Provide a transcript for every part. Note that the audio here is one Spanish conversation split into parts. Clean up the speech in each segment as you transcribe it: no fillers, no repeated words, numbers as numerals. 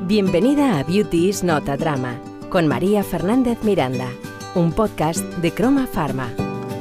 Bienvenida a Beauty is not a drama, con María Fernández Miranda, un podcast de Croma Pharma.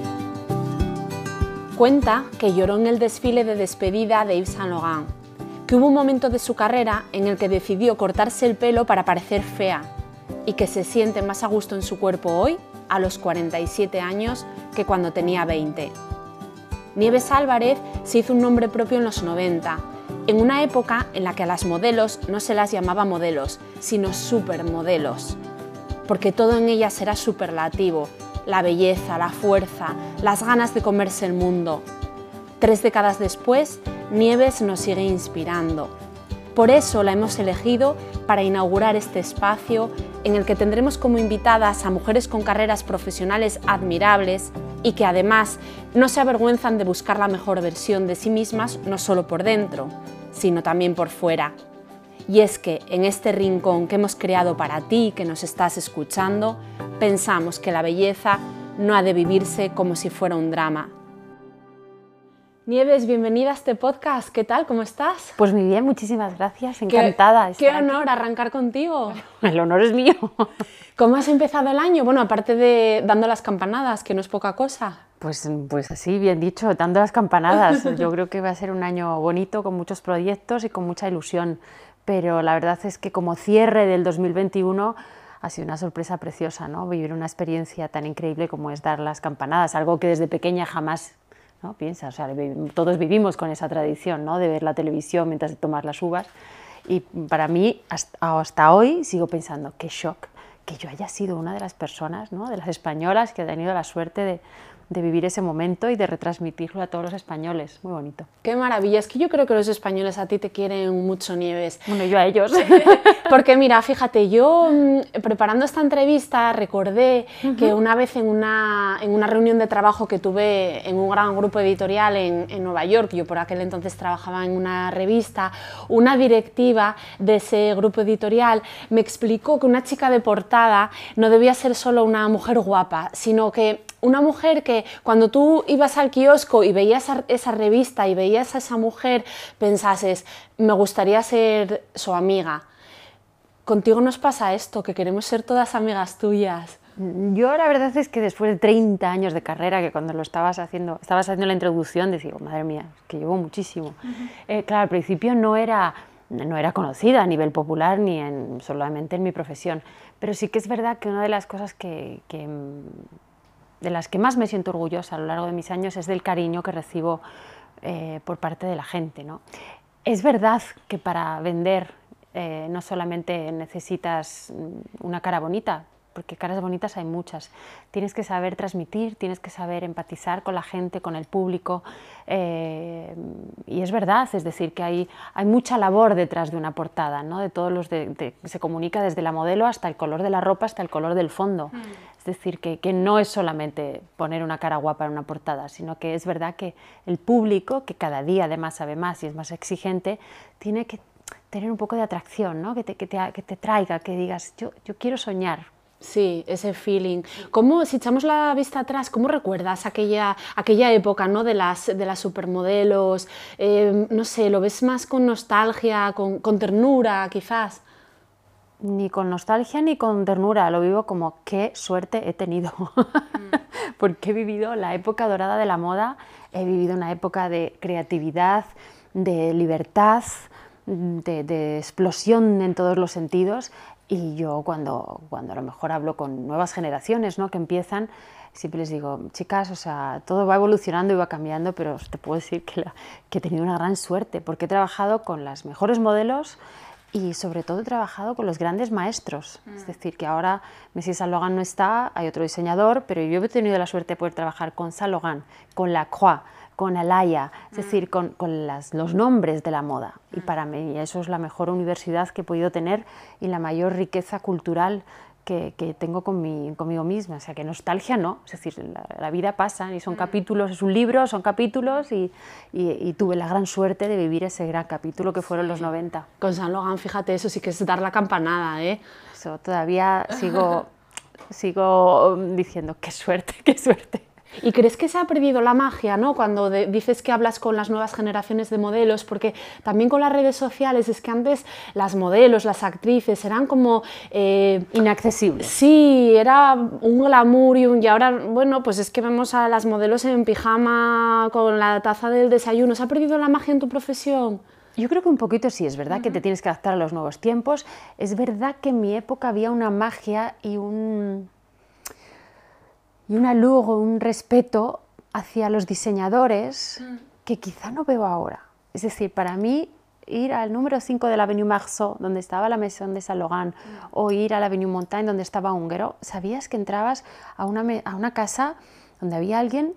Cuenta que lloró en el desfile de despedida de Yves Saint Laurent, que hubo un momento de su carrera en el que decidió cortarse el pelo para parecer fea y que se siente más a gusto en su cuerpo hoy, a los 47 años, que cuando tenía 20. Nieves Álvarez se hizo un nombre propio en los 90, en una época en la que a las modelos no se las llamaba modelos, sino supermodelos, porque todo en ellas era superlativo, la belleza, la fuerza, las ganas de comerse el mundo. 3 décadas después, Nieves nos sigue inspirando. Por eso la hemos elegido para inaugurar este espacio en el que tendremos como invitadas a mujeres con carreras profesionales admirables y que además no se avergüenzan de buscar la mejor versión de sí mismas, no solo por dentro, sino también por fuera. Y es que en este rincón que hemos creado para ti, que nos estás escuchando, pensamos que la belleza no ha de vivirse como si fuera un drama. Nieves, bienvenida a este podcast. ¿Qué tal? ¿Cómo estás? Pues muy bien, muchísimas gracias. Encantada. Qué honor arrancar contigo. El honor es mío. ¿Cómo has empezado el año? Bueno, aparte de dando las campanadas, que no es poca cosa. Pues así, bien dicho, dando las campanadas. Yo creo que va a ser un año bonito, con muchos proyectos y con mucha ilusión. Pero la verdad es que como cierre del 2021 ha sido una sorpresa preciosa, ¿no? Vivir una experiencia tan increíble como es dar las campanadas, algo que desde pequeña jamás, ¿no? Piensa, o sea, todos vivimos con esa tradición, ¿no? De ver la televisión mientras tomas las uvas. Y para mí, hasta hoy, sigo pensando, qué shock que yo haya sido una de las personas, ¿no? De las españolas que ha tenido la suerte de vivir ese momento y de retransmitirlo a todos los españoles. Muy bonito. Qué maravilla, es que yo creo que los españoles a ti te quieren mucho, Nieves. Bueno, yo a ellos. Porque mira, fíjate, yo preparando esta entrevista recordé que una vez en una reunión de trabajo que tuve en un gran grupo editorial en Nueva York, yo por aquel entonces trabajaba en una revista, una directiva de ese grupo editorial me explicó que una chica de portada no debía ser solo una mujer guapa, sino que una mujer que cuando tú ibas al kiosco y veías esa revista y veías a esa mujer, pensases, me gustaría ser su amiga. Contigo nos pasa esto, que queremos ser todas amigas tuyas. Yo la verdad es que después de 30 años de carrera, que cuando estabas haciendo la introducción, decía, madre mía, que llevo muchísimo. Claro, al principio no era conocida a nivel popular ni solamente en mi profesión, pero sí que es verdad que una de las cosas de las que más me siento orgullosa a lo largo de mis años es del cariño que recibo por parte de la gente, ¿no? Es verdad que para vender no solamente necesitas una cara bonita, porque caras bonitas hay muchas. Tienes que saber transmitir, tienes que saber empatizar con la gente, con el público, y es verdad, es decir, que hay mucha labor detrás de una portada, ¿no? De todos se comunica desde la modelo hasta el color de la ropa, hasta el color del fondo. Es decir, que no es solamente poner una cara guapa en una portada, sino que es verdad que el público, que cada día además sabe más y es más exigente, tiene que tener un poco de atracción, ¿no? que te traiga, que digas, yo quiero soñar. Sí, ese feeling. Si echamos la vista atrás, ¿cómo recuerdas aquella época, ¿no? de las supermodelos? No sé, ¿lo ves más con nostalgia, con ternura, quizás? Ni con nostalgia ni con ternura, lo vivo como qué suerte he tenido, porque he vivido la época dorada de la moda, he vivido una época de creatividad, de libertad, de explosión en todos los sentidos. Y yo cuando a lo mejor hablo con nuevas generaciones, ¿no? Que empiezan, siempre les digo, chicas, o sea, todo va evolucionando y va cambiando, pero te puedo decir que he tenido una gran suerte, porque he trabajado con las mejores modelos y sobre todo he trabajado con los grandes maestros. Es decir, que ahora Messi Saint Laurent no está, hay otro diseñador, pero yo he tenido la suerte de poder trabajar con Saint Laurent, con Lacroix, con Alaya, es decir, con los nombres de la moda. Y para mí eso es la mejor universidad que he podido tener y la mayor riqueza cultural que tengo conmigo misma. O sea, que nostalgia no, es decir, la vida pasa y son capítulos, es un libro, son capítulos y tuve la gran suerte de vivir ese gran capítulo que fueron los 90. Con Saint Laurent, fíjate, eso sí que es dar la campanada, ¿eh? Eso todavía sigo diciendo, qué suerte, qué suerte. ¿Y crees que se ha perdido la magia, ¿no? Cuando dices que hablas con las nuevas generaciones de modelos? Porque también con las redes sociales es que antes las modelos, las actrices eran como... inaccesibles. Sí, era un glamour y ahora, bueno, pues es que vemos a las modelos en pijama con la taza del desayuno. ¿Se ha perdido la magia en tu profesión? Yo creo que un poquito sí, es verdad que te tienes que adaptar a los nuevos tiempos. Es verdad que en mi época había una magia y una luego un respeto hacia los diseñadores que quizá no veo ahora. Es decir, para mí ir al número 5 de la Avenue Marceau, donde estaba la Maison de Saint Laurent, o ir a la Avenue Montaigne, donde estaba Ungaro, sabías que entrabas a una casa donde había alguien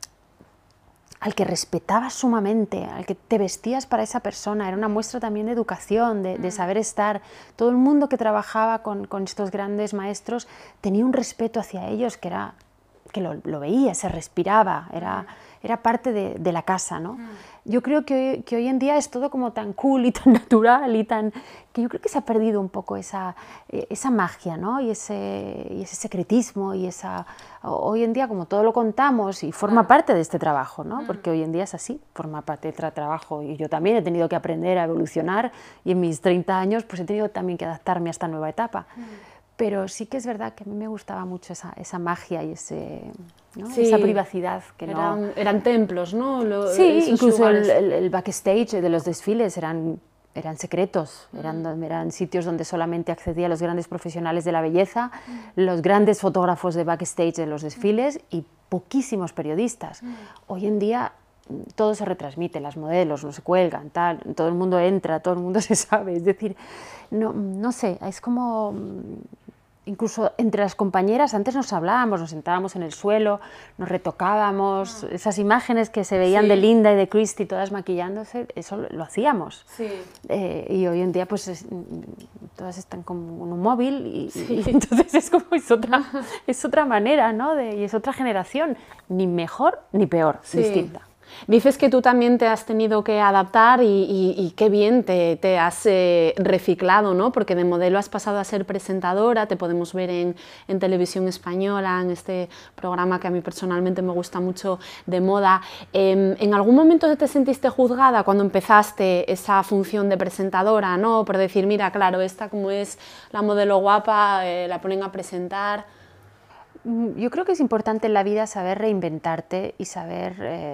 al que respetabas sumamente, al que te vestías para esa persona. Era una muestra también de educación, de saber estar. Todo el mundo que trabajaba con estos grandes maestros tenía un respeto hacia ellos que lo veía, se respiraba, era parte de la casa, ¿no? Yo creo que hoy en día es todo como tan cool y tan natural que yo creo que se ha perdido un poco esa magia, ¿no? Y ese secretismo y hoy en día como todo lo contamos y forma parte de este trabajo, ¿no? Porque hoy en día es así, forma parte de este trabajo y yo también he tenido que aprender a evolucionar y en mis 30 años pues he tenido también que adaptarme a esta nueva etapa. Pero sí que es verdad que a mí me gustaba mucho esa magia y ¿no? Sí, esa privacidad. Que eran templos, ¿no? Sí, incluso el backstage de los desfiles eran secretos, eran sitios donde solamente accedían los grandes profesionales de la belleza, los grandes fotógrafos de backstage de los desfiles y poquísimos periodistas. Hoy en día todo se retransmite, las modelos no se cuelgan, todo el mundo entra, todo el mundo se sabe, es decir, no sé, es como... Incluso entre las compañeras, antes nos hablábamos, nos sentábamos en el suelo, nos retocábamos, esas imágenes que se veían de Linda y de Christy todas maquillándose, eso lo hacíamos. Sí. Y hoy en día pues todas están como en un móvil y entonces es otra manera, ¿no? Y es otra generación, ni mejor ni peor, distinta. Dices que tú también te has tenido que adaptar y qué bien te has reciclado, ¿no? Porque de modelo has pasado a ser presentadora, te podemos ver en televisión española, en este programa que a mí personalmente me gusta mucho de moda. ¿En algún momento te sentiste juzgada cuando empezaste esa función de presentadora, ¿no? Por decir, mira, claro, esta como es la modelo guapa, la ponen a presentar... Yo creo que es importante en la vida saber reinventarte y saber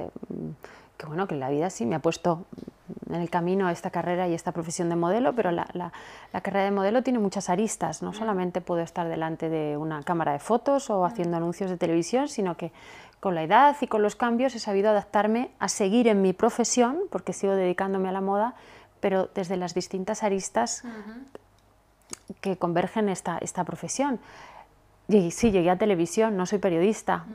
que la vida sí me ha puesto en el camino a esta carrera y esta profesión de modelo, pero la carrera de modelo tiene muchas aristas, no solamente puedo estar delante de una cámara de fotos o haciendo anuncios de televisión, sino que con la edad y con los cambios he sabido adaptarme a seguir en mi profesión, porque sigo dedicándome a la moda, pero desde las distintas aristas que convergen esta profesión. Y sí, llegué a televisión, no soy periodista,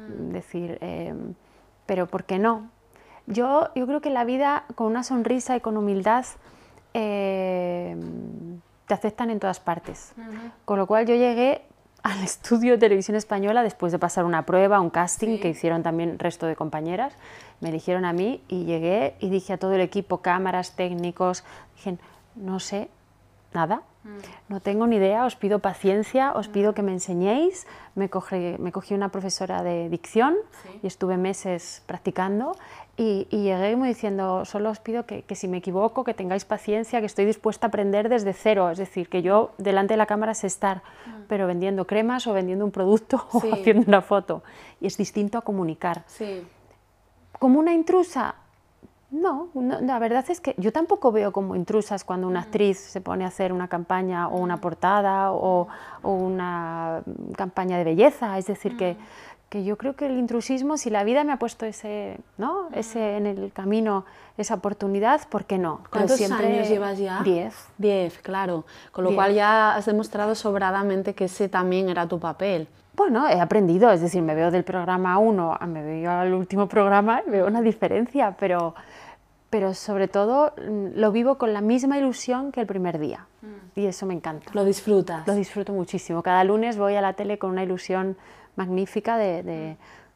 pero ¿por qué no? Yo creo que la vida, con una sonrisa y con humildad, te aceptan en todas partes. Con lo cual yo llegué al estudio de Televisión Española después de pasar una prueba, un casting que hicieron también el resto de compañeras. Me eligieron a mí y llegué y dije a todo el equipo, cámaras, técnicos, dije, no sé nada. No tengo ni idea, os pido paciencia, os pido que me enseñéis. Me cogí una profesora de dicción y estuve meses practicando y llegué muy diciendo, solo os pido que si me equivoco, que tengáis paciencia, que estoy dispuesta a aprender desde cero, es decir, que yo delante de la cámara sé estar, pero vendiendo cremas o vendiendo un producto o haciendo una foto. Y es distinto a comunicar. ¿Como una intrusa? No, la verdad es que yo tampoco veo como intrusas cuando una actriz se pone a hacer una campaña o una portada o una campaña de belleza, es decir, que yo creo que el intrusismo, si la vida me ha puesto ese en el camino, esa oportunidad, ¿por qué no? ¿Cuántos años llevas ya? 10. 10, claro, con lo cual ya has demostrado sobradamente que ese también era tu papel. Bueno, he aprendido, es decir, me veo del programa 1 a me veo al último programa, veo una diferencia, pero sobre todo lo vivo con la misma ilusión que el primer día y eso me encanta. ¿Lo disfrutas? Lo disfruto muchísimo. Cada lunes voy a la tele con una ilusión magnífica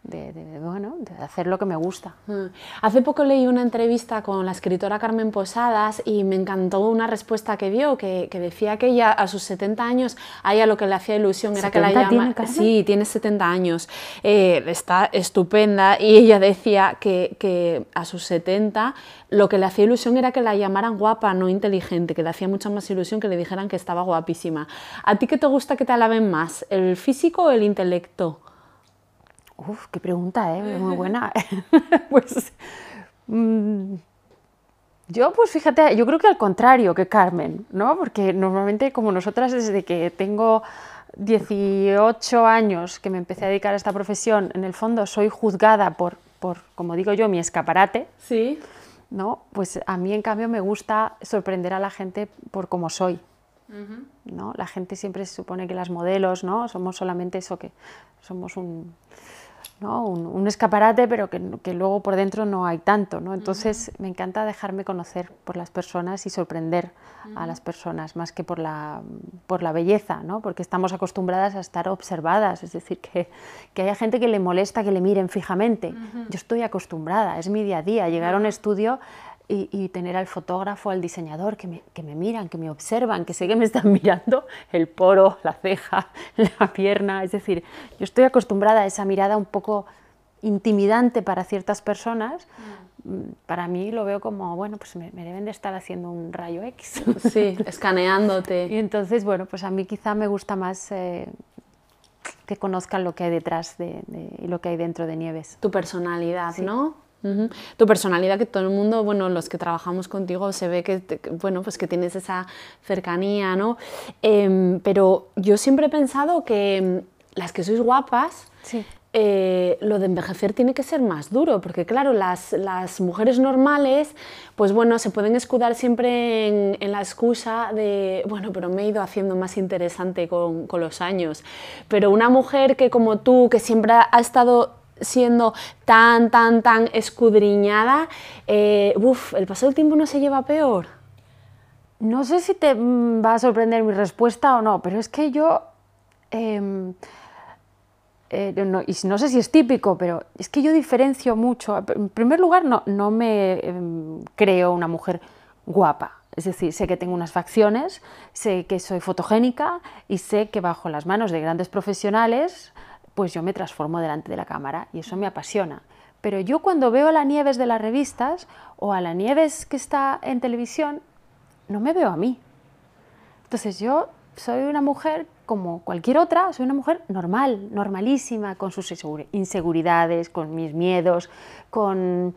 bueno, de hacer lo que me gusta. Hace poco leí una entrevista con la escritora Carmen Posadas y me encantó una respuesta que dio, que decía que ella a sus 70 años, a ella lo que le hacía ilusión era que la llamaran... Sí, tiene 70 años, está estupenda, y ella decía que a sus 70 lo que le hacía ilusión era que la llamaran guapa, no inteligente, que le hacía mucha más ilusión que le dijeran que estaba guapísima. ¿A ti qué te gusta que te alaben más, el físico o el intelecto? Uf, qué pregunta, muy buena. Pues yo, pues fíjate, yo creo que al contrario que Carmen, ¿no? Porque normalmente como nosotras desde que tengo 18 años que me empecé a dedicar a esta profesión, en el fondo soy juzgada por como digo yo, mi escaparate, sí, ¿no? Pues a mí en cambio me gusta sorprender a la gente por cómo soy. ¿No? La gente siempre se supone que las modelos, ¿no? Somos solamente eso, que somos un escaparate, pero que luego por dentro no hay tanto, ¿no? Entonces me encanta dejarme conocer por las personas y sorprender a las personas, más que por la belleza, ¿no? Porque estamos acostumbradas a estar observadas, es decir, que haya gente que le molesta que le miren fijamente. Yo estoy acostumbrada, es mi día a día, llegar a un estudio y tener al fotógrafo, al diseñador que me miran, que me observan, que sé que me están mirando el poro, la ceja, la pierna, es decir, yo estoy acostumbrada a esa mirada un poco intimidante para ciertas personas. Para mí lo veo como, bueno, pues me deben de estar haciendo un rayo X. Sí, escaneándote. Y entonces, bueno, pues a mí quizá me gusta más que conozcan lo que hay detrás y lo que hay dentro de Nieves. Tu personalidad, sí. ¿no? Tu personalidad, que todo el mundo, bueno, los que trabajamos contigo se ve que, bueno, pues que tienes esa cercanía, ¿no? Pero yo siempre he pensado que las que sois guapas, sí. Lo de envejecer tiene que ser más duro, porque claro, las mujeres normales, pues bueno, se pueden escudar siempre en la excusa de, bueno, pero me he ido haciendo más interesante con los años. Pero una mujer que como tú, que siempre ha estado siendo tan escudriñada, el paso del tiempo no se lleva peor. No sé si te va a sorprender mi respuesta o no, pero es que yo, no sé si es típico, pero es que yo diferencio mucho. En primer lugar, no me creo una mujer guapa. Es decir, sé que tengo unas facciones, sé que soy fotogénica y sé que bajo las manos de grandes profesionales pues yo me transformo delante de la cámara y eso me apasiona. Pero yo cuando veo a la Nieves de las revistas o a la Nieves que está en televisión, no me veo a mí. Entonces yo soy una mujer como cualquier otra, soy una mujer normal, normalísima, con sus inseguridades, con mis miedos, con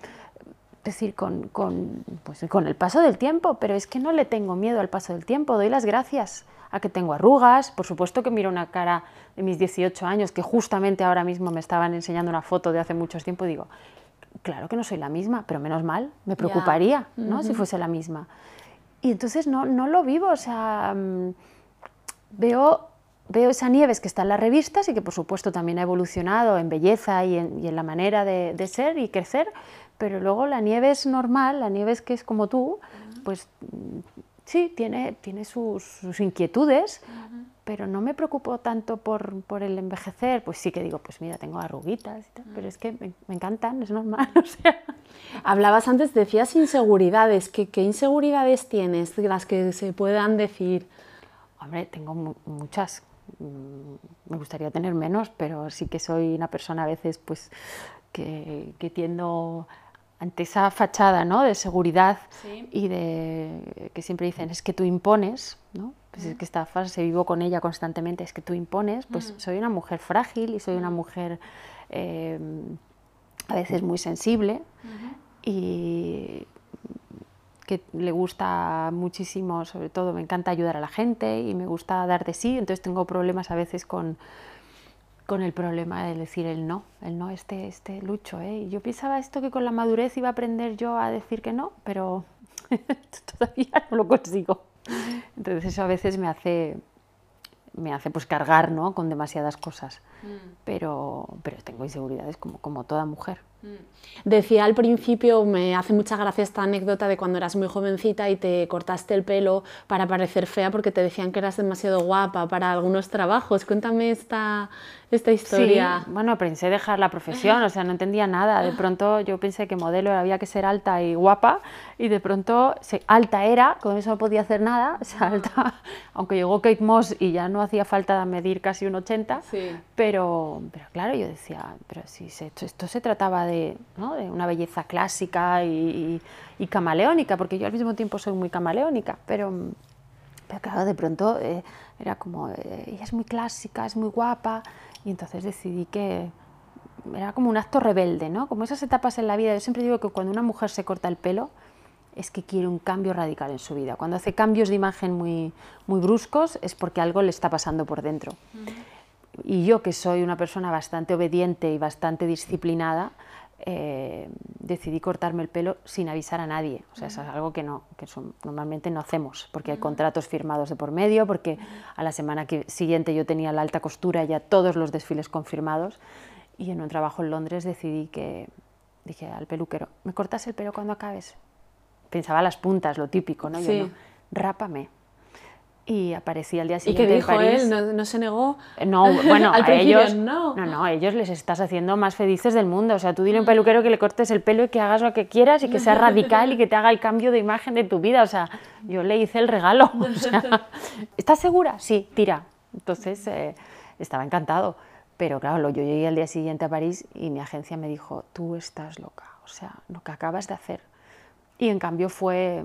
el paso del tiempo, pero es que no le tengo miedo al paso del tiempo, doy las gracias a que tengo arrugas, por supuesto que miro una cara de mis 18 años, que justamente ahora mismo me estaban enseñando una foto de hace mucho tiempo y digo, claro que no soy la misma, pero menos mal, me preocuparía, ¿no? Si fuese la misma. Y entonces no lo vivo, o sea, veo esa Nieves que está en las revistas y que por supuesto también ha evolucionado en belleza y en la manera de ser y crecer, pero luego la Nieves normal, la Nieves que es como tú, pues sí, tiene sus inquietudes, pero no me preocupo tanto por el envejecer. Pues sí que digo, pues mira, tengo arruguitas y tal, pero es que me encantan, es normal, o sea. Hablabas antes, decías inseguridades. ¿Qué inseguridades tienes, de las que se puedan decir? Hombre, tengo muchas. Me gustaría tener menos, pero sí que soy una persona a veces pues que tiendo ante esa fachada, ¿no?, de seguridad, sí, y de que siempre dicen, es que tú impones, ¿no? Pues es que esta frase vivo con ella constantemente, es que tú impones, pues soy una mujer frágil y soy una mujer a veces muy sensible y que le gusta muchísimo, sobre todo me encanta ayudar a la gente y me gusta dar de sí, entonces tengo problemas a veces con el problema de decir el no lucho, ¿eh? Y yo pensaba esto que con la madurez iba a aprender yo a decir que no, pero todavía no lo consigo. Entonces eso a veces me hace pues cargar, ¿no?, con demasiadas cosas, pero tengo inseguridades como toda mujer. Decía al principio, me hace mucha gracia esta anécdota de cuando eras muy jovencita y te cortaste el pelo para parecer fea porque te decían que eras demasiado guapa para algunos trabajos. Cuéntame esta historia. Sí, bueno, pensé dejar la profesión, o sea, no entendía nada. De pronto yo pensé que modelo había que ser alta y guapa y de pronto alta era, con eso no podía hacer nada, o sea, alta, aunque llegó Kate Moss y ya no hacía falta medir casi un 80, Sí. pero claro, yo decía, pero si esto se trataba de, ¿no?, de una belleza clásica y camaleónica, porque yo al mismo tiempo soy muy camaleónica, pero claro, de pronto era como, ella es muy clásica, es muy guapa, y entonces decidí que era como un acto rebelde, ¿no? Como esas etapas en la vida. Yo siempre digo que cuando una mujer se corta el pelo es que quiere un cambio radical en su vida. Cuando hace cambios de imagen muy bruscos es porque algo le está pasando por dentro. Y yo, que soy una persona bastante obediente y bastante disciplinada, decidí cortarme el pelo sin avisar a nadie. O sea, eso es algo que normalmente no hacemos, porque hay contratos firmados de por medio, porque a la semana siguiente yo tenía la alta costura y ya todos los desfiles confirmados, y en un trabajo en Londres dije al peluquero, ¿me cortas el pelo cuando acabes? Pensaba las puntas, lo típico, ¿no? Sí. Yo no, rápame. Y aparecí al día siguiente en París. ¿Y qué dijo él? ¿No se negó? No, bueno, al a ellos no, a ellos les estás haciendo más felices del mundo. O sea, tú dile a un peluquero que le cortes el pelo y que hagas lo que quieras y que sea radical y que te haga el cambio de imagen de tu vida. O sea, yo le hice el regalo. O sea, ¿estás segura? Sí, tira. Entonces, estaba encantado. Pero claro, yo llegué al día siguiente a París y mi agencia me dijo, tú estás loca. O sea, lo que acabas de hacer. Y en cambio fue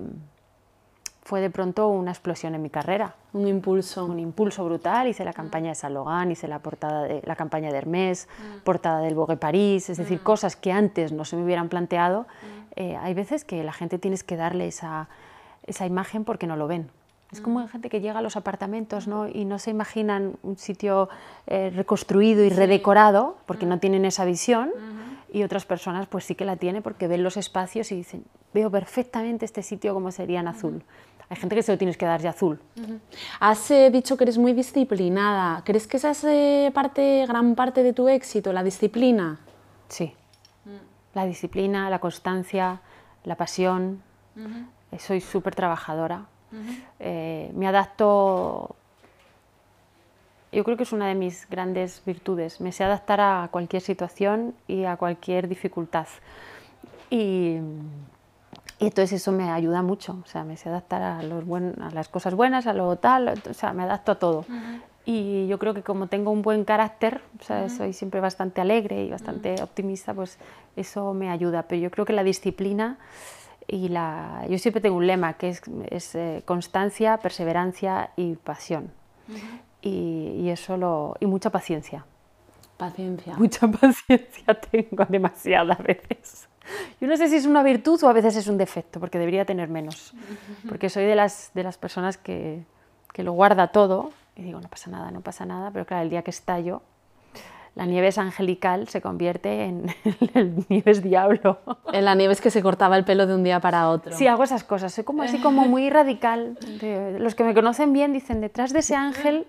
de pronto una explosión en mi carrera. Un impulso. Un impulso brutal. Hice la campaña de Saint Laurent, hice la campaña de Hermès, portada del Vogue París, es decir, cosas que antes no se me hubieran planteado. Hay veces que la gente tienes que darle esa imagen porque no lo ven. Es como hay gente que llega a los apartamentos, ¿no?, y no se imaginan un sitio reconstruido y redecorado porque no tienen esa visión, y otras personas pues sí que la tienen porque ven los espacios y dicen, veo perfectamente este sitio como sería en azul. Hay gente que se lo tienes que dar ya azul. Has dicho que eres muy disciplinada. ¿Crees que esa es gran parte de tu éxito, la disciplina? Sí. La disciplina, la constancia, la pasión. Soy súper trabajadora. Me adapto. Yo creo que es una de mis grandes virtudes. Me sé adaptar a cualquier situación y a cualquier dificultad. Y entonces eso me ayuda mucho. O sea, me sé adaptar a las cosas buenas, a lo tal. O sea, me adapto a todo. Y yo creo que como tengo un buen carácter, o sea, soy siempre bastante alegre y bastante optimista, pues eso me ayuda. Pero yo creo que la disciplina yo siempre tengo un lema que es constancia, perseverancia y pasión. Y mucha paciencia. Paciencia. Mucha paciencia tengo, demasiada a veces. Yo no sé si es una virtud o a veces es un defecto, porque debería tener menos. Porque soy de las personas que lo guarda todo y digo, no pasa nada, pero claro, el día que estallo, la Nieves angelical se convierte en el Nieves diablo. En la Nieves que se cortaba el pelo de un día para otro. Sí, hago esas cosas, soy como así como muy radical. Los que me conocen bien dicen, detrás de ese ángel...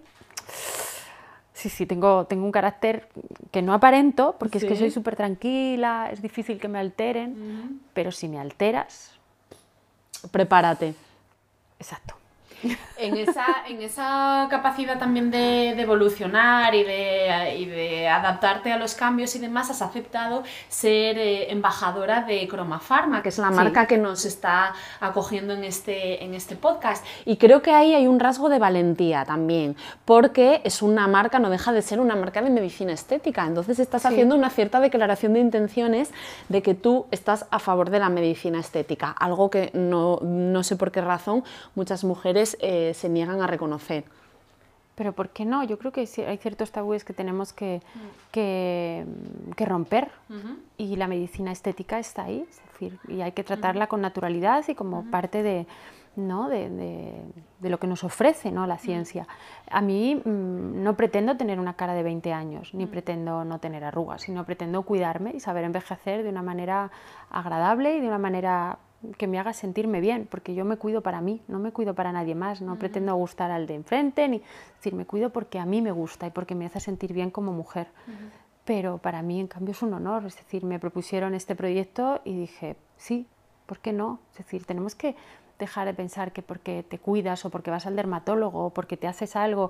Sí, tengo un carácter que no aparento, porque es que soy súper tranquila, es difícil que me alteren, pero si me alteras... Prepárate. Exacto. En esa capacidad también de evolucionar y de adaptarte a los cambios y demás, has aceptado ser embajadora de Croma Pharma, que es la marca que nos está acogiendo en este podcast. Y creo que ahí hay un rasgo de valentía también, porque es una marca, no deja de ser una marca de medicina estética. Entonces estás haciendo una cierta declaración de intenciones de que tú estás a favor de la medicina estética, algo que no sé por qué razón muchas mujeres se niegan a reconocer. Pero ¿por qué no? Yo creo que hay ciertos tabúes que tenemos que romper, y la medicina estética está ahí, es decir, y hay que tratarla con naturalidad y como parte de lo que nos ofrece, ¿no?, la ciencia. A mí no pretendo tener una cara de 20 años, ni pretendo no tener arrugas, sino pretendo cuidarme y saber envejecer de una manera agradable y de una manera que me haga sentirme bien, porque yo me cuido para mí, no me cuido para nadie más, no pretendo gustar al de enfrente, es decir, me cuido porque a mí me gusta y porque me hace sentir bien como mujer. pero para mí en cambio es un honor. Es decir, me propusieron este proyecto y dije, sí, ¿por qué no? Es decir, tenemos que dejar de pensar que porque te cuidas o porque vas al dermatólogo o porque te haces algo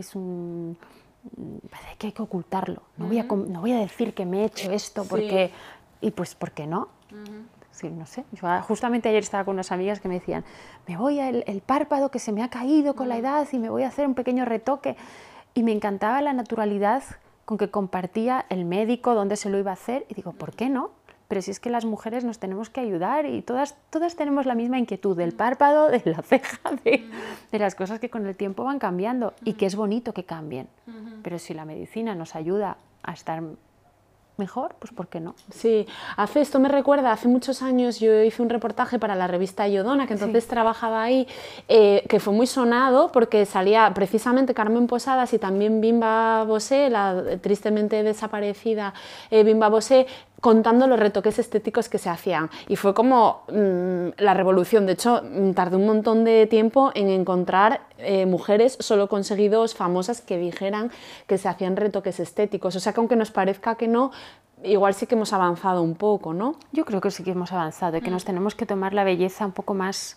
parece que hay que ocultarlo. No voy a decir que me he hecho esto porque... Y pues, ¿por qué no? Sí, no sé. Yo justamente ayer estaba con unas amigas que me decían, me voy el párpado que se me ha caído con la edad y me voy a hacer un pequeño retoque. Y me encantaba la naturalidad con que compartía el médico dónde se lo iba a hacer. Y digo, ¿por qué no? Pero si es que las mujeres nos tenemos que ayudar y todas tenemos la misma inquietud del párpado, de la ceja, de las cosas que con el tiempo van cambiando y que es bonito que cambien. Pero si la medicina nos ayuda a estar mejor, pues ¿por qué no? Sí, esto me recuerda, hace muchos años yo hice un reportaje para la revista Iodona, que entonces trabajaba ahí, que fue muy sonado porque salía precisamente Carmen Posadas y también Bimba Bosé, la tristemente desaparecida Bimba Bosé, contando los retoques estéticos que se hacían. Y fue como la revolución. De hecho, tardé un montón de tiempo en encontrar mujeres solo con seguidores famosas que dijeran que se hacían retoques estéticos. O sea que aunque nos parezca que no, igual sí que hemos avanzado un poco, ¿no? Yo creo que sí que hemos avanzado y que nos tenemos que tomar la belleza un poco más...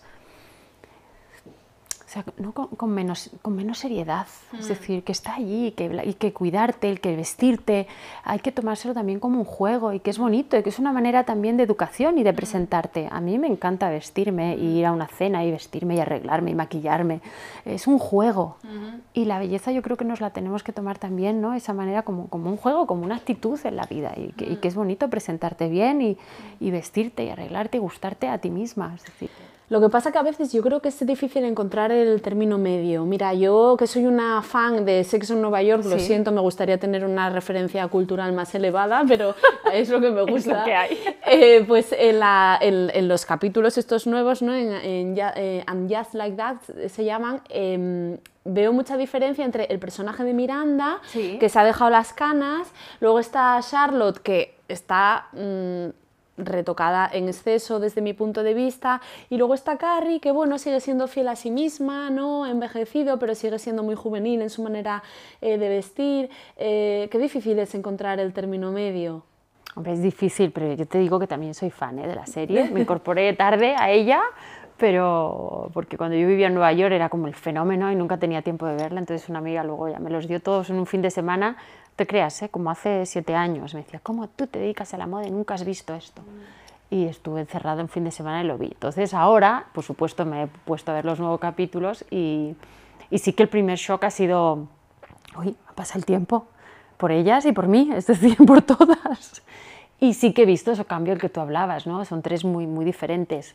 O sea, no con menos seriedad, es decir, que está allí y que cuidarte, el que vestirte, hay que tomárselo también como un juego y que es bonito y que es una manera también de educación y de presentarte. A mí me encanta vestirme y ir a una cena y vestirme y arreglarme y maquillarme, es un juego y la belleza yo creo que nos la tenemos que tomar también, ¿no? Esa manera como un juego, como una actitud en la vida y que es bonito presentarte bien y vestirte y arreglarte y gustarte a ti misma, es decir... Lo que pasa que a veces yo creo que es difícil encontrar el término medio. Mira, yo que soy una fan de Sexo en Nueva York, lo siento, me gustaría tener una referencia cultural más elevada, pero es lo que me gusta. Es lo que hay. Pues en los capítulos estos nuevos, ¿no? And Just Like That se llaman... veo mucha diferencia entre el personaje de Miranda, que se ha dejado las canas, luego está Charlotte, que está... retocada en exceso desde mi punto de vista, y luego está Carrie, que bueno, sigue siendo fiel a sí misma, no envejecido, pero sigue siendo muy juvenil en su manera de vestir. Qué difícil es encontrar el término medio. Hombre, es difícil, pero yo te digo que también soy fan de la serie, me incorporé tarde a ella, pero porque cuando yo vivía en Nueva York era como el fenómeno y nunca tenía tiempo de verla, entonces una amiga luego ya me los dio todos en un fin de semana. Te creas, como hace 7 años, me decía, ¿cómo tú te dedicas a la moda y nunca has visto esto? Y estuve encerrado un fin de semana y lo vi. Entonces ahora, por supuesto, me he puesto a ver los nuevos capítulos y sí que el primer shock ha sido, uy, pasa el tiempo por ellas y por mí, es decir, por todas. Y sí que he visto ese cambio del que tú hablabas, ¿no? Son 3 muy, muy diferentes.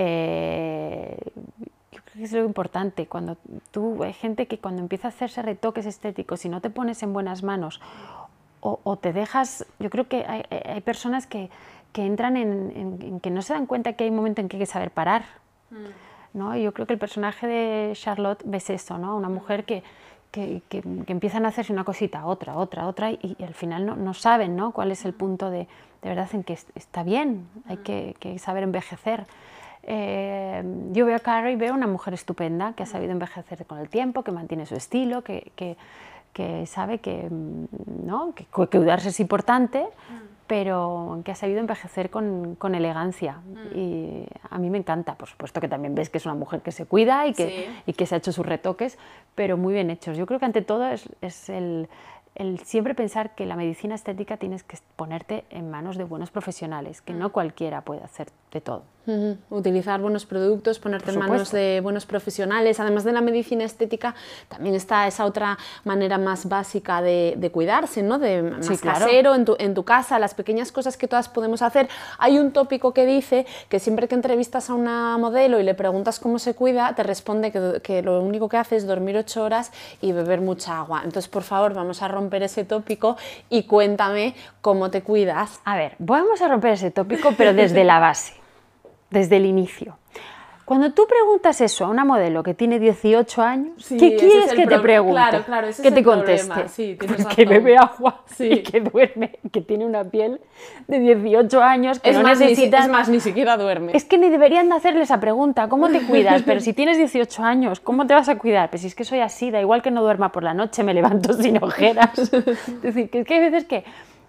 Yo creo que es lo importante, hay gente que cuando empieza a hacerse retoques estéticos y no te pones en buenas manos o te dejas, yo creo que hay personas que entran en que no se dan cuenta que hay un momento en que hay que saber parar, ¿no? Y yo creo que el personaje de Charlotte ves eso, ¿no? Una mujer que empiezan a hacerse una cosita, otra, y al final no saben, ¿no? Cuál es el punto de verdad en que está bien, hay que saber envejecer. Yo veo a Carrie, veo una mujer estupenda que ha sabido envejecer con el tiempo, que mantiene su estilo, que sabe ¿no? que cuidarse es importante, pero que ha sabido envejecer con elegancia. Y a mí me encanta, por supuesto que también ves que es una mujer que se cuida y que se ha hecho sus retoques, pero muy bien hechos. Yo creo que ante todo es el siempre pensar que la medicina estética tienes que ponerte en manos de buenos profesionales, que no cualquiera puede hacer de todo. Utilizar buenos productos, ponerte en manos de buenos profesionales. Además de la medicina estética, también está esa otra manera más básica de cuidarse, ¿no? Más casero, en tu casa, las pequeñas cosas que todas podemos hacer. Hay un tópico que dice que siempre que entrevistas a una modelo y le preguntas cómo se cuida, te responde que lo único que hace es dormir 8 horas y beber mucha agua. Entonces, por favor, vamos a romper ese tópico y cuéntame cómo te cuidas. A ver, vamos a romper ese tópico, pero desde la base. Desde el inicio. Cuando tú preguntas eso a una modelo que tiene 18 años, ¿qué quieres que te pregunte? Claro, ese que es te el conteste. Problema. Sí, porque bebe agua y que duerme, que tiene una piel de 18 años, que no necesitas... Es más, ni siquiera duerme. Es que ni deberían de hacerle esa pregunta, ¿cómo te cuidas? Pero si tienes 18 años, ¿cómo te vas a cuidar? Pues si es que soy así, da igual que no duerma por la noche, me levanto sin ojeras. Es decir, que hay veces que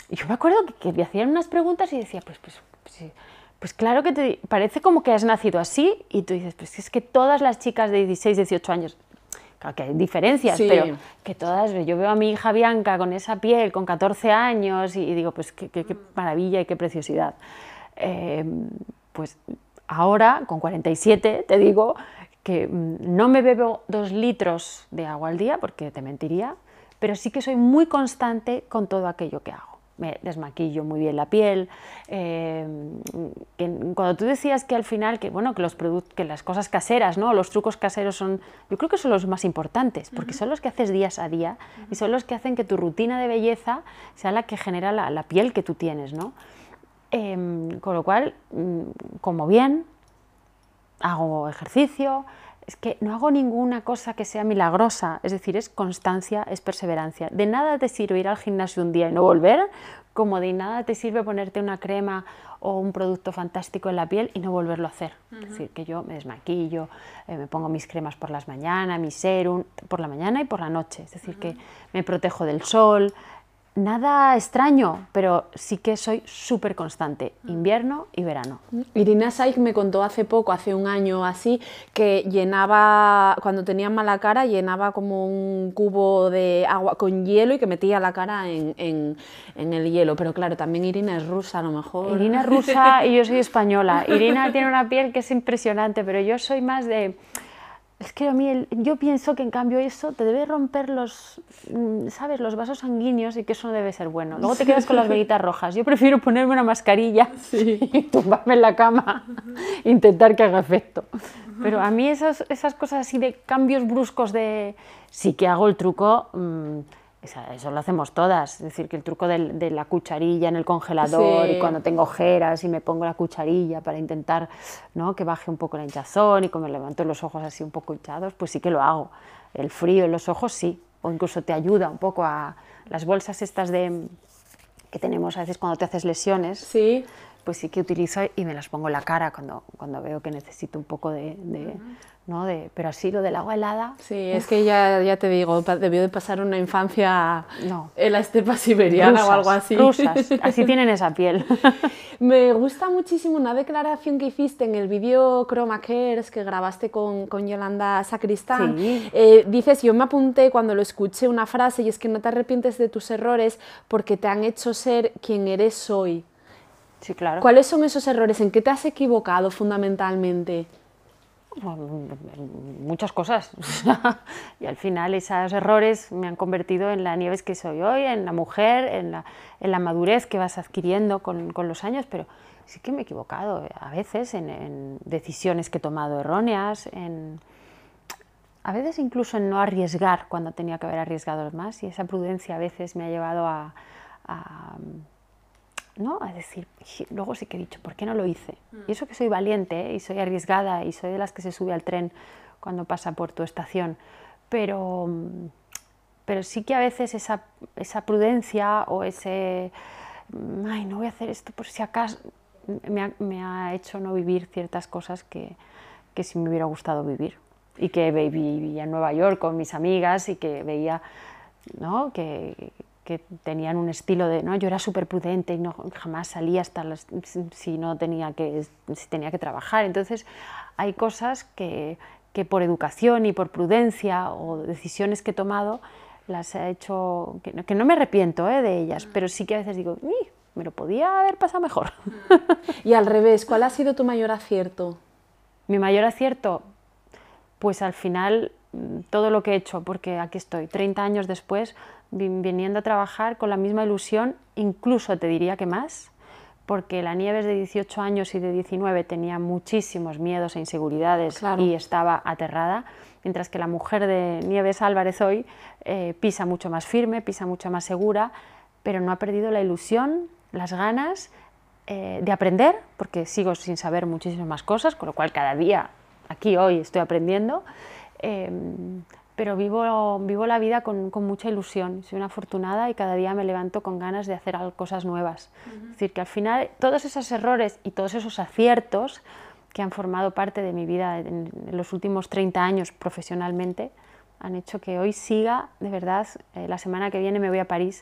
Y yo me acuerdo que me hacían unas preguntas y decía, pues claro que te parece como que has nacido así, y tú dices, pues es que todas las chicas de 16, 18 años, claro que hay diferencias, sí, pero que todas, yo veo a mi hija Bianca con esa piel, con 14 años, y digo, pues qué maravilla y qué preciosidad. Pues ahora, con 47, te digo que no me bebo 2 litros de agua al día, porque te mentiría, pero sí que soy muy constante con todo aquello que hago. Me desmaquillo muy bien la piel. Cuando tú decías que al final, que las cosas caseras, ¿no? Los trucos caseros yo creo que son los más importantes, porque son los que haces día a día y son los que hacen que tu rutina de belleza sea la que genera la piel que tú tienes, ¿no? Con lo cual, como bien, hago ejercicio. Es que no hago ninguna cosa que sea milagrosa, es decir, es constancia, es perseverancia. De nada te sirve ir al gimnasio un día y no volver, como de nada te sirve ponerte una crema o un producto fantástico en la piel y no volverlo a hacer. Es decir, que yo me desmaquillo, me pongo mis cremas por las mañanas, mi serum, por la mañana y por la noche. Es decir, que me protejo del sol. Nada extraño, pero sí que soy súper constante, invierno y verano. Irina Shayk me contó hace poco, hace un año así, que llenaba, cuando tenía mala cara, llenaba como un cubo de agua con hielo y que metía la cara en el hielo. Pero claro, también Irina es rusa, a lo mejor. Irina es rusa y yo soy española. Irina tiene una piel que es impresionante, pero yo soy más de... Es que a mí, yo pienso que en cambio eso te debe romper ¿sabes? Los vasos sanguíneos, y que eso no debe ser bueno. Luego te quedas con las velitas rojas. Yo prefiero ponerme una mascarilla y tumbarme en la cama e intentar que haga efecto. Pero a mí esas cosas así de cambios bruscos sí que hago el truco. Eso lo hacemos todas, es decir, que el truco de la cucharilla en el congelador, sí, y cuando tengo ojeras y me pongo la cucharilla para intentar, ¿no?, que baje un poco la hinchazón, y como me levanto los ojos así un poco hinchados, pues sí que lo hago. El frío en los ojos sí, o incluso te ayuda un poco a las bolsas estas que tenemos a veces cuando te haces lesiones, sí, pues sí que utilizo y me las pongo en la cara cuando veo que necesito un poco ¿no? Pero así lo del agua helada... Sí, es que ya te digo, debió de pasar una infancia en la estepa siberiana rusas, o algo así. Rusas, así tienen esa piel. Me gusta muchísimo una declaración que hiciste en el vídeo Chroma Cares que grabaste con Yolanda Sacristán. Sí. Dices, yo me apunté cuando lo escuché una frase, y es que no te arrepientes de tus errores porque te han hecho ser quien eres hoy. Sí, claro. ¿Cuáles son esos errores? ¿En qué te has equivocado fundamentalmente? Muchas cosas. Y al final esos errores me han convertido en la Nieves que soy hoy, en la mujer, en la madurez que vas adquiriendo con los años, pero sí que me he equivocado a veces en decisiones que he tomado erróneas, a veces incluso en no arriesgar cuando tenía que haber arriesgado más, y esa prudencia a veces me ha llevado a decir, luego sí que he dicho, ¿por qué no lo hice? Y eso que soy valiente, y soy arriesgada, y soy de las que se sube al tren cuando pasa por tu estación, pero sí que a veces esa prudencia o no voy a hacer esto por si acaso, me ha hecho no vivir ciertas cosas que sí me hubiera gustado vivir, y que vivía en Nueva York con mis amigas y que veía, ¿no?, que tenían un estilo de, yo era súper prudente y jamás salía si tenía que trabajar. Entonces hay cosas que por educación y por prudencia o decisiones que he tomado las he hecho, que no me arrepiento de ellas, pero sí que a veces digo, me lo podía haber pasado mejor. Y al revés, ¿cuál ha sido tu mayor acierto? Mi mayor acierto, pues al final todo lo que he hecho, porque aquí estoy, 30 años después, viniendo a trabajar con la misma ilusión, incluso te diría que más, porque la Nieves de 18 años y de 19 tenía muchísimos miedos e inseguridades, claro, y estaba aterrada, mientras que la mujer de Nieves Álvarez hoy pisa mucho más firme, pisa mucho más segura, pero no ha perdido la ilusión, las ganas de aprender, porque sigo sin saber muchísimas más cosas, con lo cual cada día, aquí hoy, estoy aprendiendo, pero vivo la vida con mucha ilusión. Soy una afortunada y cada día me levanto con ganas de hacer cosas nuevas. Es decir, que al final todos esos errores y todos esos aciertos que han formado parte de mi vida en los últimos 30 años profesionalmente han hecho que hoy siga, de verdad, la semana que viene me voy a París,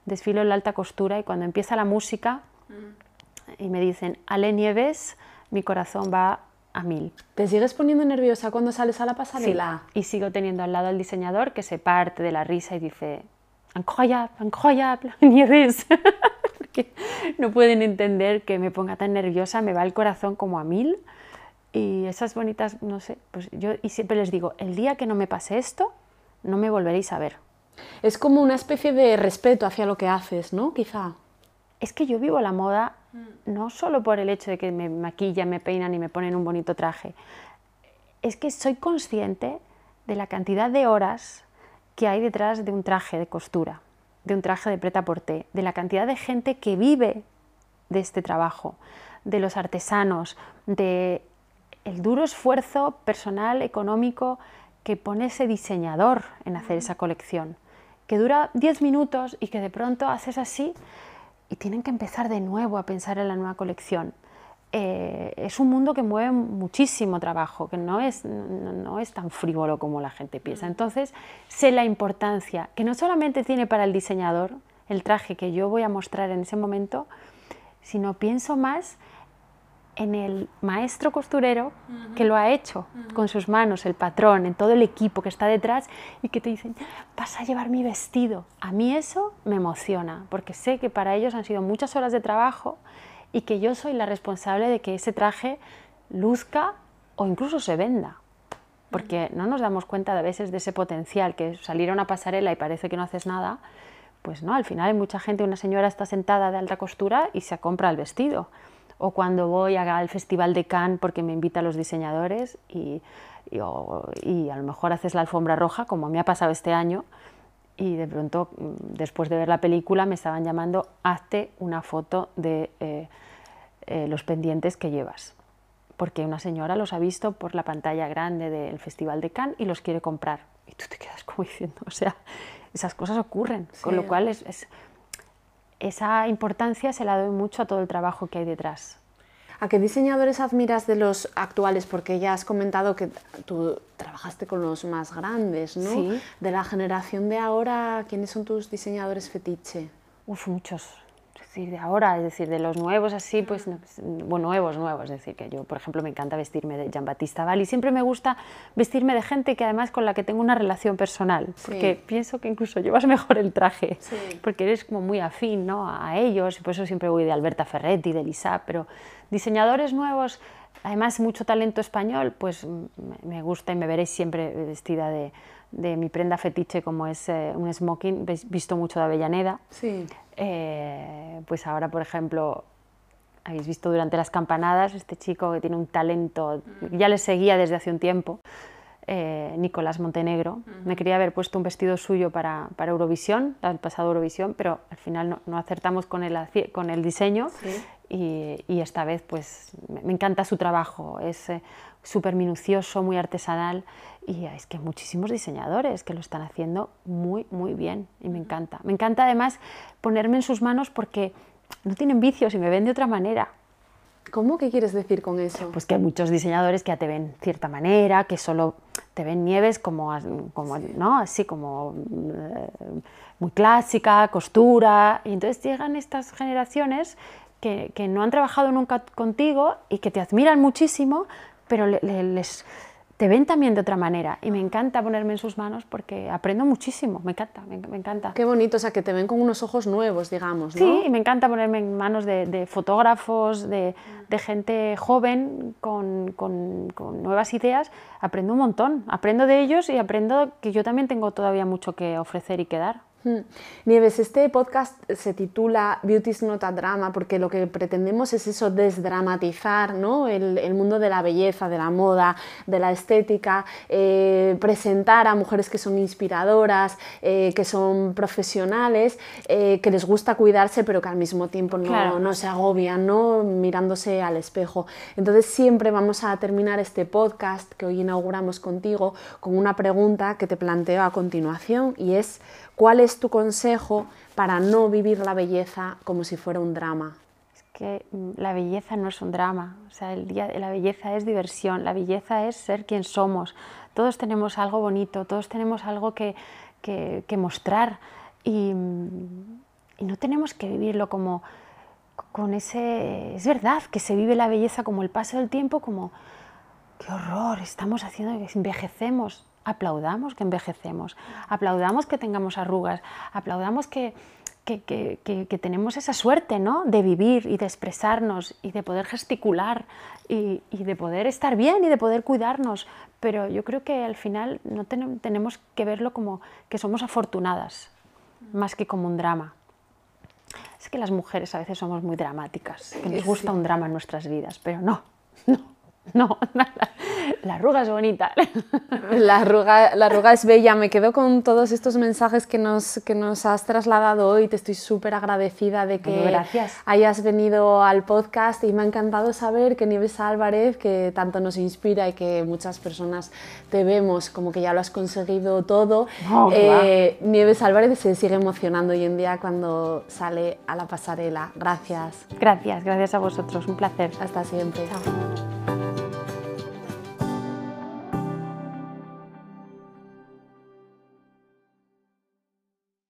desfilo en la alta costura y cuando empieza la música y me dicen Ale Nieves, mi corazón va a 1000. ¿Te sigues poniendo nerviosa cuando sales a la pasarela? Sí, y sigo teniendo al lado al diseñador que se parte de la risa y dice incroyable, incroyable, Nieves. Porque no pueden entender que me ponga tan nerviosa, me va el corazón como a 1000. Y esas bonitas, no sé, pues yo y siempre les digo, el día que no me pase esto, no me volveréis a ver. Es como una especie de respeto hacia lo que haces, ¿no? Quizá. Es que yo vivo la moda no solo por el hecho de que me maquillan, me peinan y me ponen un bonito traje. Es que soy consciente de la cantidad de horas que hay detrás de un traje de costura, de un traje de prêt-à-porter, de la cantidad de gente que vive de este trabajo, de los artesanos, de el duro esfuerzo personal, económico que pone ese diseñador en hacer esa colección, que dura 10 minutos y que de pronto haces así y tienen que empezar de nuevo a pensar en la nueva colección. Es un mundo que mueve muchísimo trabajo, que no es tan frívolo como la gente piensa. Entonces, sé la importancia que no solamente tiene para el diseñador el traje que yo voy a mostrar en ese momento, sino pienso más en el maestro costurero que lo ha hecho con sus manos, el patrón, en todo el equipo que está detrás y que te dicen, vas a llevar mi vestido. A mí eso me emociona, porque sé que para ellos han sido muchas horas de trabajo y que yo soy la responsable de que ese traje luzca o incluso se venda. Porque no nos damos cuenta a veces de ese potencial, que salir a una pasarela y parece que no haces nada, pues no, al final hay mucha gente, una señora está sentada de alta costura y se compra el vestido. O cuando voy al Festival de Cannes porque me invitan los diseñadores y a lo mejor haces la alfombra roja, como me ha pasado este año, y de pronto, después de ver la película, me estaban llamando, hazte una foto de los pendientes que llevas. Porque una señora los ha visto por la pantalla grande del Festival de Cannes y los quiere comprar. Y tú te quedas como diciendo, o sea, esas cosas ocurren, sí. Con lo cual esa importancia se la doy mucho a todo el trabajo que hay detrás. ¿A qué diseñadores admiras de los actuales? Porque ya has comentado que tú trabajaste con los más grandes, ¿no? Sí. De la generación de ahora, ¿quiénes son tus diseñadores fetiche? Muchos. Es decir, de ahora, es decir, de los nuevos así, pues, bueno, nuevos, es decir, que yo, por ejemplo, me encanta vestirme de Giambattista Valli, siempre me gusta vestirme de gente que además con la que tengo una relación personal, porque sí. Pienso que incluso llevas mejor el traje, sí. Porque eres como muy afín, ¿no? A ellos, y por eso siempre voy de Alberta Ferretti, de Lisa, pero diseñadores nuevos, además mucho talento español, pues me gusta y me veréis siempre vestida de mi prenda fetiche, como es un smoking, visto mucho de Avellaneda. Sí. Pues ahora, por ejemplo, habéis visto durante las campanadas este chico que tiene un talento, ya le seguía desde hace un tiempo, Nicolás Montenegro. Me quería haber puesto un vestido suyo para Eurovisión, el pasado Eurovisión, pero al final no acertamos con el diseño. Sí. Y esta vez pues me encanta su trabajo, es súper minucioso, muy artesanal, y es que hay muchísimos diseñadores que lo están haciendo muy, muy bien y me encanta. Me encanta además ponerme en sus manos porque no tienen vicios y me ven de otra manera. ¿Cómo? ¿Qué quieres decir con eso? Pues que hay muchos diseñadores que ya te ven de cierta manera, que solo te ven Nieves como sí. ¿No? Así como muy clásica, costura, y entonces llegan estas generaciones que no han trabajado nunca contigo y que te admiran muchísimo, pero te ven también de otra manera y me encanta ponerme en sus manos porque aprendo muchísimo, me encanta. Qué bonito, o sea, que te ven con unos ojos nuevos, digamos, ¿no? Sí, y me encanta ponerme en manos de fotógrafos, de gente joven con nuevas ideas, aprendo un montón, aprendo de ellos y aprendo que yo también tengo todavía mucho que ofrecer y que dar. Nieves, este podcast se titula Beauty is not a drama porque lo que pretendemos es eso, desdramatizar, ¿no? el mundo de la belleza, de la moda, de la estética, presentar a mujeres que son inspiradoras, que son profesionales, que les gusta cuidarse pero que al mismo tiempo no se agobian, ¿no? Mirándose al espejo. Entonces siempre vamos a terminar este podcast que hoy inauguramos contigo con una pregunta que te planteo a continuación y es: ¿cuál es tu consejo para no vivir la belleza como si fuera un drama? Es que la belleza no es un drama, o sea, la belleza es diversión, la belleza es ser quien somos. Todos tenemos algo bonito, todos tenemos algo que mostrar y y no tenemos que vivirlo como con ese... Es verdad que se vive la belleza como el paso del tiempo, como qué horror, estamos haciendo que envejecemos. Aplaudamos que envejecemos, aplaudamos que tengamos arrugas, aplaudamos que tenemos esa suerte, ¿no?, de vivir y de expresarnos y de poder gesticular y de poder estar bien y de poder cuidarnos. Pero yo creo que al final no tenemos que verlo como que somos afortunadas, más que como un drama. Es que las mujeres a veces somos muy dramáticas, que nos gusta un drama en nuestras vidas, pero no. La arruga es bonita. La arruga es bella. Me quedo con todos estos mensajes que nos has trasladado hoy. Te estoy súper agradecida de que hayas venido al podcast y me ha encantado saber que Nieves Álvarez, que tanto nos inspira y que muchas personas te vemos como que ya lo has conseguido todo, Nieves Álvarez se sigue emocionando hoy en día cuando sale a la pasarela. Gracias. Gracias a vosotros, un placer. Hasta siempre. Chao.